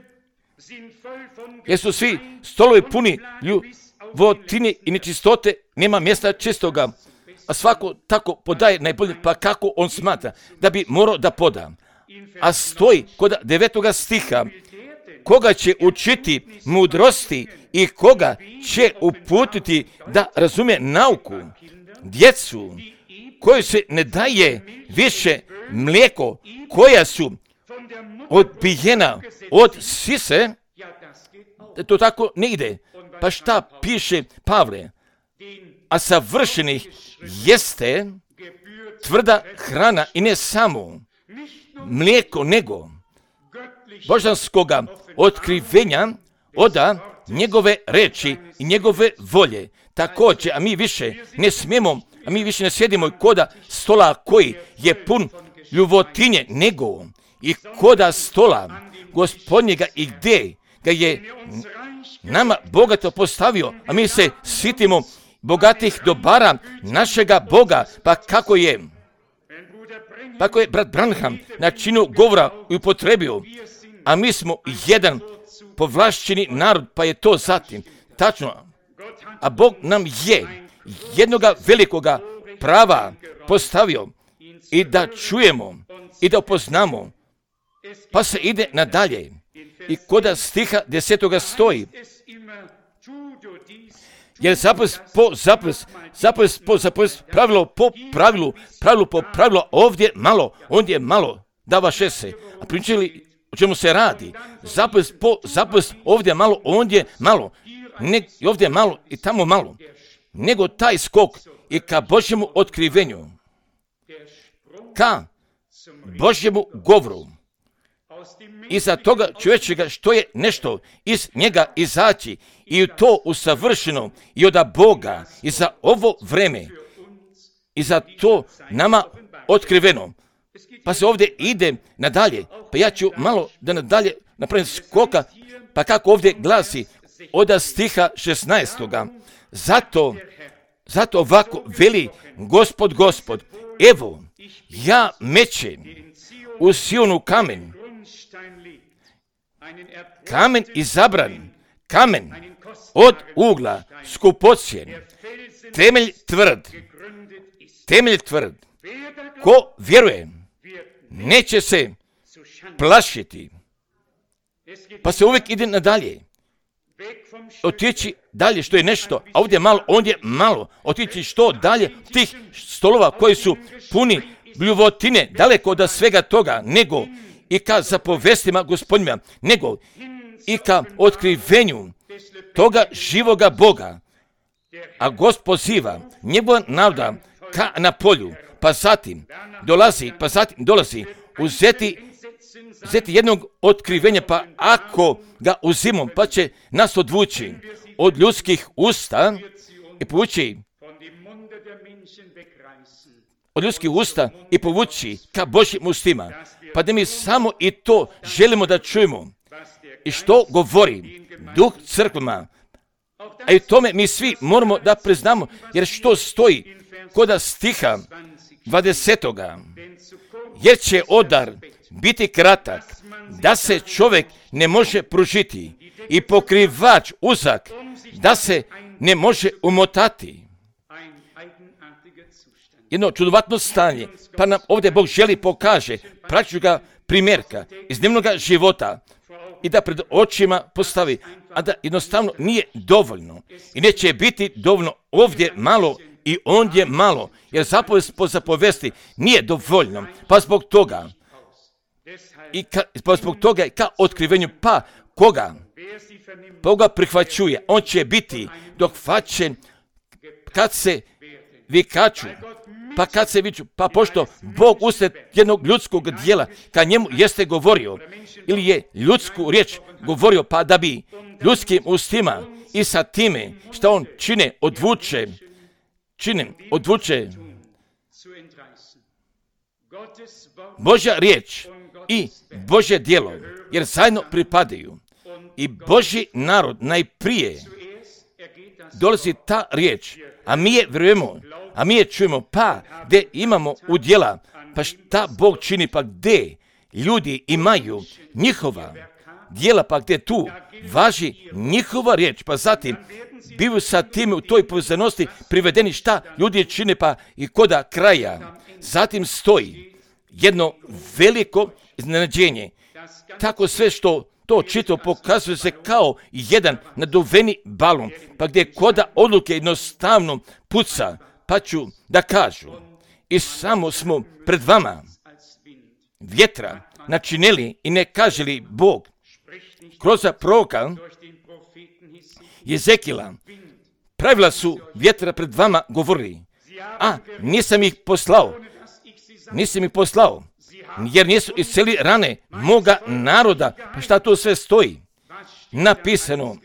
jer su svi stolovi puni ljubotine i nečistote, nema mjesta čistoga, a svako tako podaje najbolje, pa kako on smatra da bi morao da poda. A stoji kod devetoga stiha, koga će učiti mudrosti i koga će uputiti da razumije nauku, djecu koju se ne daje više mlijeko, koja su odbijena od sise, to tako ne ide. Pa šta piše Pavle? A savršenih jeste tvrda hrana i ne samo mlijeko, nego božanskoga otkrivenja oda njegove reči i njegove volje. Također, a mi više ne smijemo, a mi više ne sjedimo koda stola koji je pun ljubotinje, nego i koda stola Gospodnjega i gdje ga je nama bogato postavio, a mi se sitimo bogatih dobara našega Boga, pa kako je Pa ako je brat Branham na činu govora upotrebio, a mi smo jedan povlašćeni narod, pa je to zatim tačno. A Bog nam je jednoga velikoga prava postavio i da čujemo i da upoznamo, pa se ide nadalje. I kod stiha desetoga stoji, jer zapis po zapis, zapis po zapis, pravilo po pravilu, pravilo po pravilo, ovdje malo, ondje malo, dava šese. A pričali o čemu se radi? Zapis po zapis, ovdje malo, ondje malo, ne, ovdje malo i tamo malo. Nego taj skok i ka Božjemu otkrivenju, ka Božjemu govoru. Iza toga čovječega što je nešto iz njega izaći i to usavršeno i od Boga i za ovo vreme i za to nama otkriveno. Pa se ovdje ide nadalje, pa ja ću malo da nadalje napravim skoka, pa kako ovdje glasi od stiha šesnaestoga. Zato, zato ovako veli Gospod, Gospod, evo, ja mećem u Sionu kamen, kamen izabran, kamen od ugla, skupocjen, temelj tvrd, temelj tvrd. Ko vjeruje, neće se plašiti. Pa se uvijek ide nadalje. Otići dalje što je nešto, a ovdje malo, ondje malo. Otići što dalje tih stolova koji su puni bljuvotine, daleko od svega toga, nego i ka zapovestima Gospodnjima, nego i ka otkrivenju toga živoga Boga. A Gospod poziva njegova naroda ka na polju, pa zatim dolazi, pa zatim dolazi uzeti, uzeti jednog otkrivenja, pa ako ga uzimom, pa će nas odvući od ljudskih usta i povući od ljudskih usta i povući ka Božjim ustima, pa da mi samo i to želimo da čujemo i što govori Duh crkvama, a i tome mi svi moramo da priznamo, jer što stoji kod stiha dvadesetoga, jer će odar biti kratak, da se čovjek ne može pružiti i pokrivač uzak, da se ne može umotati. Jedno čudovatno stanje, pa nam ovdje Bog želi pokaže praćuga primjerka iz dnevnog života i da pred očima postavi, a da jednostavno nije dovoljno i neće biti dovoljno ovdje malo i ondje malo, jer zapovest po zapovesti nije dovoljno, pa zbog toga i ka, pa zbog toga ka otkrivenju, pa koga koga prihvaćuje, on će biti dohvaćen kad se vikaču, pa kad se viču, pa pošto Bog usred jednog ljudskog dijela kad njemu jeste govorio ili je ljudsku riječ govorio, pa da bi ljudskim ustima i sa time što on čine odvuče čine odvuče Božja riječ i Božje djelo, jer zajedno pripadaju. I Božji narod najprije dolazi ta riječ, a mi je vjerujemo, a mi je čujemo, pa gdje imamo udjela, pa šta Bog čini, pa gdje ljudi imaju njihova djela, pa gdje tu važi njihova riječ, pa zatim bivaju sa tim u toj povezanosti privedeni šta ljudi čine, pa i koda kraja. Zatim stoji jedno veliko iznenađenje. Tako sve što to čito pokazuje se kao jedan naduveni balon, pa gdje koda odluke jednostavno puca, pa ću da kažu, i samo smo pred vama vjetra načinili i ne kaže li Bog kroz proroka Jezekila, pravila su vjetra pred vama govorili, a nisam ih poslao, nisam ih poslao, jer nisu isceli rane moga naroda. Pa šta to sve stoji? Napisano,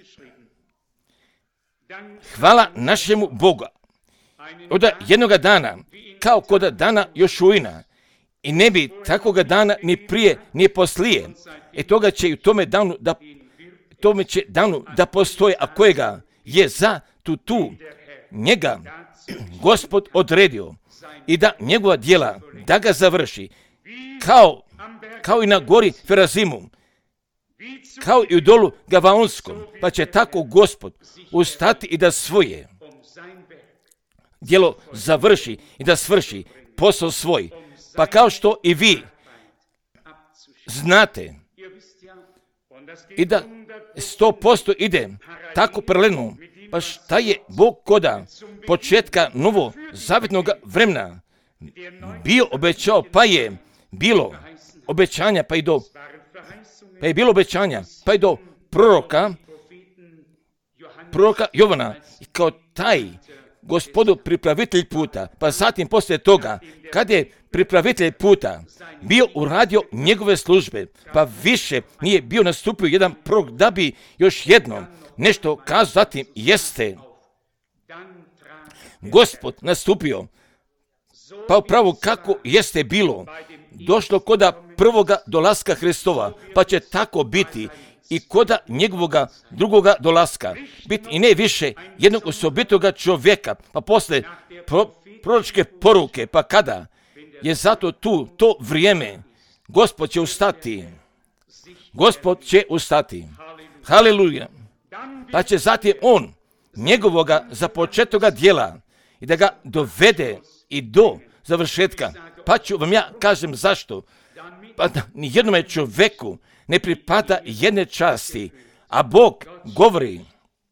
hvala našemu Bogu. Od jednoga dana, kao kod dana Jošuina, i ne bi takoga dana ni prije, ni poslije. E toga će i u tome danu da, tome će danu da postoje, a kojega je za tu tu njega Gospod odredio i da njegova djela, da ga završi, kao, kao i na gori Ferazimu, kao i u dolu Gavaonskom, pa će tako Gospod ustati i da svoje djelo završi i da svrši posao svoj. Pa kao što i vi znate i da sto posto ide tako paralelno, pa šta je Bog koda početka novo zavjetnog vremena bio obećao, pa je bilo obećanja, pa i do pa je bilo obećanja, pa i do proroka proroka Jovana, i kao taj Gospodu pripravitelj puta, pa zatim poslije toga, kad je pripravitelj puta bio uradio njegove službe, pa više nije bio nastupio jedan prorok da bi još jedno nešto kazao, zatim jeste Gospod nastupio, pa upravo kako jeste bilo, došlo koda prvoga dolaska Hristova, pa će tako biti i koda njegovoga drugoga dolaska, biti i ne više jednog osobitoga čovjeka, pa posle pro, proročke poruke, pa kada je zato tu to vrijeme, Gospod će ustati. Gospod će ustati. Haleluja. Pa će zatim on njegovoga započetoga djela i da ga dovede i do završetka. Pa ću vam ja kažem zašto. Pa da ni jednome čovjeku ne pripada jedne časti, a Bog govori,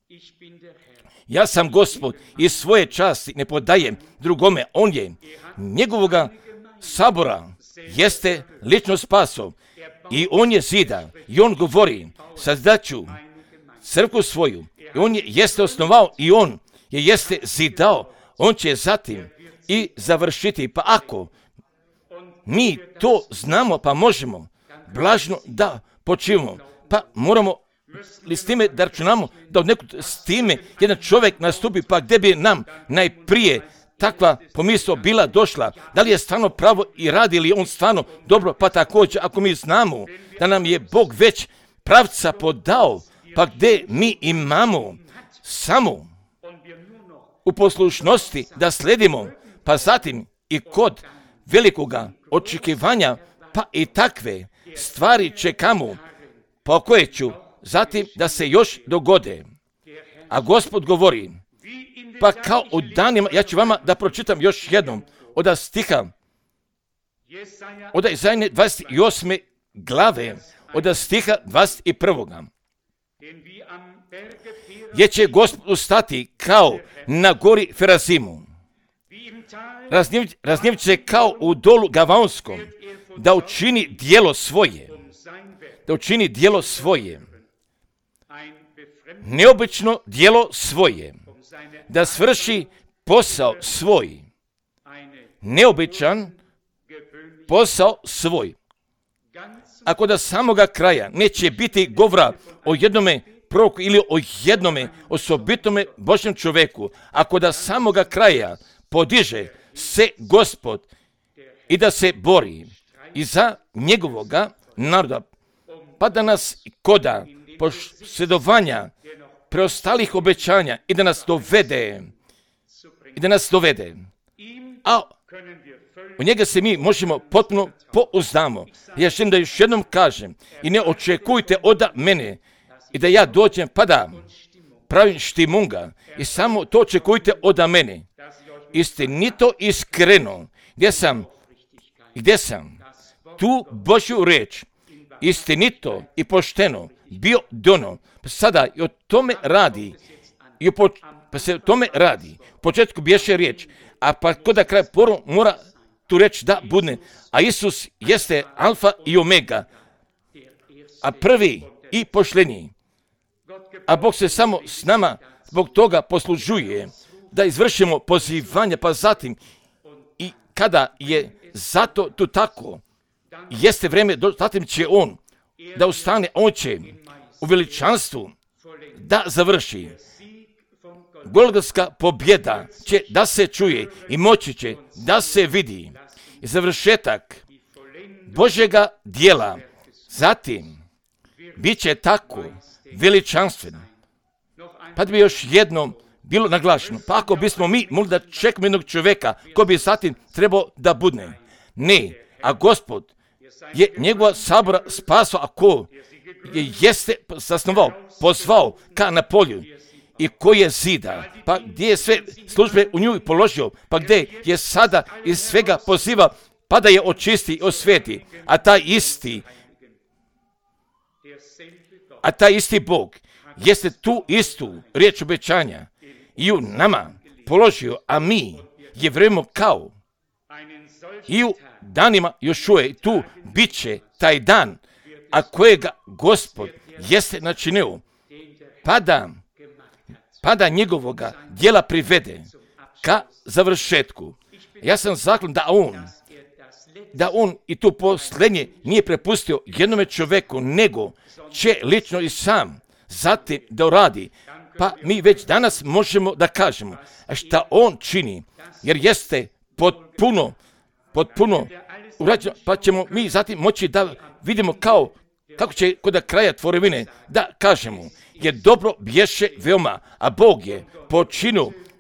ja sam Gospod i svoje časti ne podajem drugome. On je njegovoga sabora jeste lično spaso i on je zida i on govori, sazdaću crkvu svoju i on je jeste osnovao i on je jeste zidao, on će zatim i završiti. Pa ako mi to znamo, pa možemo blažno da počivamo, pa moramo li s time da računamo da od nekog s time jedan čovjek nastupi, pa gdje bi nam najprije takva pomisao bila došla, da li je stvarno pravo i radi li on stvarno dobro, pa također ako mi znamo da nam je Bog već pravca podao, pa gdje mi imamo samo u poslušnosti da sledimo, pa zatim i kod velikoga očekivanja, pa i takve stvari čekamo, pa koje ću zatim da se još dogode. A Gospod govori, pa kao u danima, ja ću vama da pročitam još jednom od stiha, od Izajne dvadeset osme glave, od stiha dvadeset prvog. Jer će Gospod ustati kao na gori Ferazimu, raznjevit će kao u dolu Gavaonskom, da učini djelo svoje, da učini djelo svoje, neobično djelo svoje, da svrši posao svoj, neobičan posao svoj. Ako da samoga kraja neće biti govora o jednome proroku ili o jednome osobitome Božjem čovjeku, ako da samoga kraja podiže se Gospod i da se bori i za njegovoga naroda, pa da nas koda posjedovanja preostalih obećanja i da nas dovede, i da nas dovede, a u njega se mi možemo potpuno pouzdamo. Ja želim da još jednom kažem i ne očekujte od mene i da ja dođem pa da pravim štimunga i samo to očekujte od mene. Istinito, iskreno, gdje sam, gdje sam tu Božju riječ istinito i pošteno bio dono, pa sada i o tome radi, i po, pa se o tome radi. U početku biješe riječ, a pa kod kraj poru mora tu reč da budne, a Isus jeste alfa i omega, a prvi i pošljeniji. A Bog se samo s nama zbog toga poslužuje da izvršimo pozivanje, pa zatim i kada je zato tu tako, jeste vrijeme, zatim će on da ustane, on će u veličanstvu da završi. Golgotska pobjeda će da se čuje i moći će da se vidi. I završetak Božjega djela zatim bit će tako veličanstven. Pa da bi još jednom bilo naglašeno, pa ako bismo mi mogli da čekamo jednog čovjeka ko bi zatim trebao da budne. Ne, a Gospod je njegova sabora spasao, a ko je jeste zasnovao, pozvao ka na polju i ko je zida, pa gdje je sve službe u nju položio, pa gdje je sada iz svega poziva, pa da je očisti i osveti, a taj isti, a taj isti Bog jeste tu istu riječ obećanja i u nama položio, a mi je vrijeme kao i u danima još uvijek tu bit će taj dan, a kojega Gospod jeste načinio, pa da, pa da njegovoga djela privede ka završetku. Ja sam zaklon da on, da on i tu posljednje nije prepustio jednome čovjeku, nego će lično i sam zatim da uradi. Pa mi već danas možemo da kažemo šta on čini, jer jeste potpuno, potpuno urađeno, pa ćemo mi zatim moći da vidimo kao kako će kod kraja tvorevine da kažemo, jer dobro bješe veoma, a Bog je počinio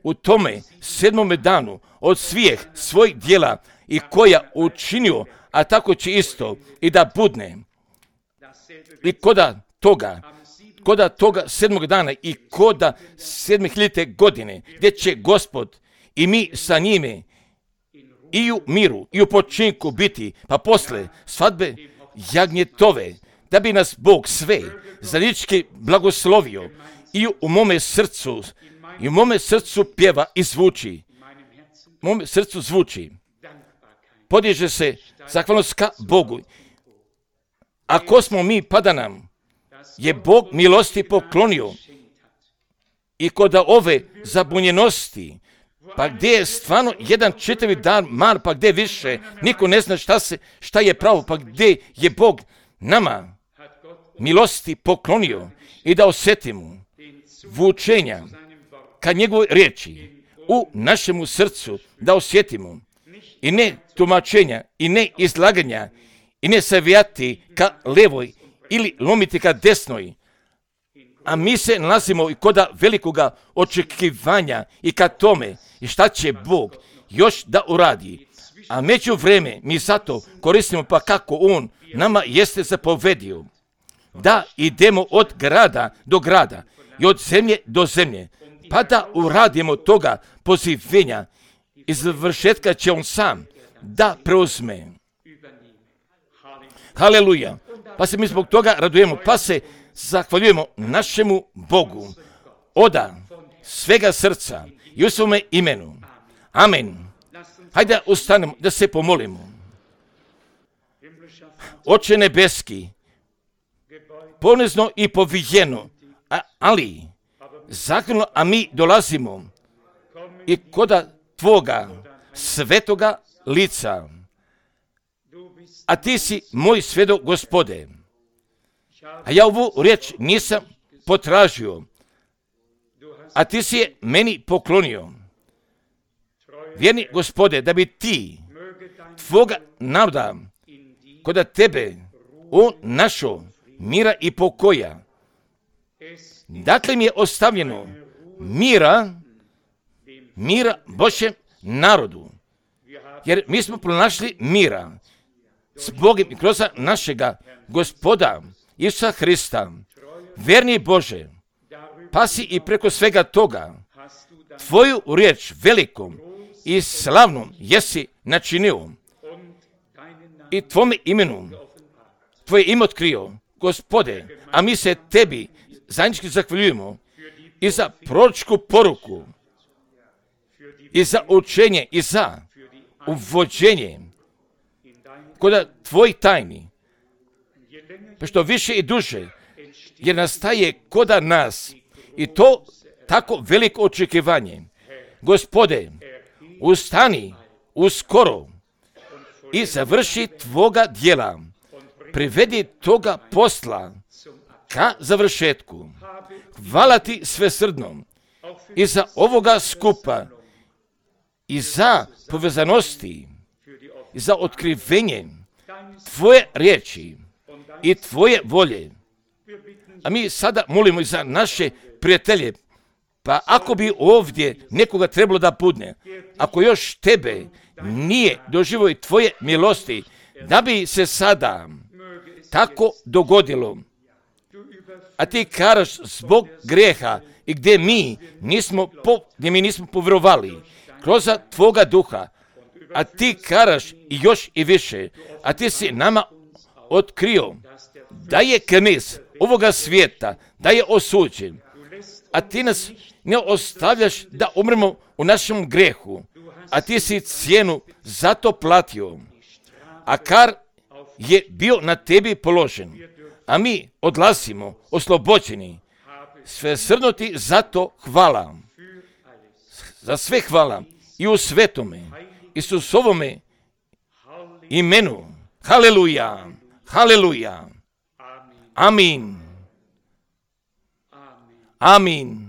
u tome sedmome danu od svih svojih djela i koja učinio, a tako će isto i da budne. I koda toga, koda toga sedmog dana i koda sedmihiljadite godine, gdje će Gospod i mi sa njime i u miru i u počinku biti, pa posle svadbe jagnjetove, da bi nas Bog sve zajednički blagoslovio i u mome srcu, i u mome srcu pjeva i zvuči, u mome srcu zvuči, podiže se zahvalnost ka Bogu. Ako smo mi, pa da nam je Bog milosti poklonio i kod ove zabunjenosti, pa gdje je stvarno jedan čitavi dan mar, pa gdje više niko ne zna šta, se, šta je pravo, pa gdje je Bog nama milosti poklonio i da osjetimo vučenja ka njegovoj riječi u našemu srcu, da osjetimo i ne tumačenja i ne izlaganja i ne savijati ka levoj ili lomiti ka desnoj, a mi se nalazimo i koda velikoga očekivanja i ka tome i šta će Bog još da uradi. A među vreme mi zato koristimo pa kako On nama jeste zapovedio da idemo od grada do grada i od zemlje do zemlje, pa da uradimo toga pozivenja i završetka će On sam da preuzme. Haleluja. Pa se mi zbog toga radujemo, pa se zahvaljujemo našemu Bogu oda svega srca i u svome imenu. Amen. Hajde da ustanemo, da se pomolimo. Oče nebeski, ponizno i povijeno, a, ali zaključno, a mi dolazimo i koda Tvoga svetoga lica, a Ti si moj svjedok, Gospode. A ja ovu riječ nisam potražio, a Ti si je meni poklonio. Vjerni Gospode, da bi Ti Tvoga naroda koda Tebe On našao mira i pokoja. Dakle mi je ostavljeno mira, mira Božjem narodu, jer mi smo pronašli mira s Bogom i kroz našega Gospoda Isusa Hrista. Vjerni Bože, pa si i preko svega toga Tvoju riječ velikom i slavnom jesi načinio i Tvome imenu Tvoje ime otkrio, Gospode, a mi se Tebi zajednički zahvaljujemo i za proročku poruku, i za učenje, i za uvođenje kod Tvojih tajni, pa što više i duže, jer nastaje koda nas i to tako veliko očekivanje. Gospode, ustani uskoro i završi Tvoga djela, privedi toga posla ka završetku. Hvala Ti svesrdno i za ovoga skupa i za povezanosti i za otkrivenje Tvoje riječi i Tvoje volje. A mi sada molimo i za naše prijatelje, pa ako bi ovdje nekoga trebalo da budne, ako još Tebe nije doživio i Tvoje milosti, da bi se sada tako dogodilo, a Ti kažeš zbog grijeha i gdje mi nismo, po, gdje mi nismo povjerovali, kroz Tvoga duha, a Ti kažeš i još i više, a Ti si nama otkrio da je knez ovoga svijeta, da je osuđen, a Ti nas ne ostavljaš da umremo u našem grehu, a Ti si cijenu za to platio, a kar je bio na Tebi položen, a mi odlazimo oslobođeni. Svesrdno Ti za to hvala. Za sve hvala i u svetome Isusovome imenu. Haleluja, haleluja. Amin. Amin.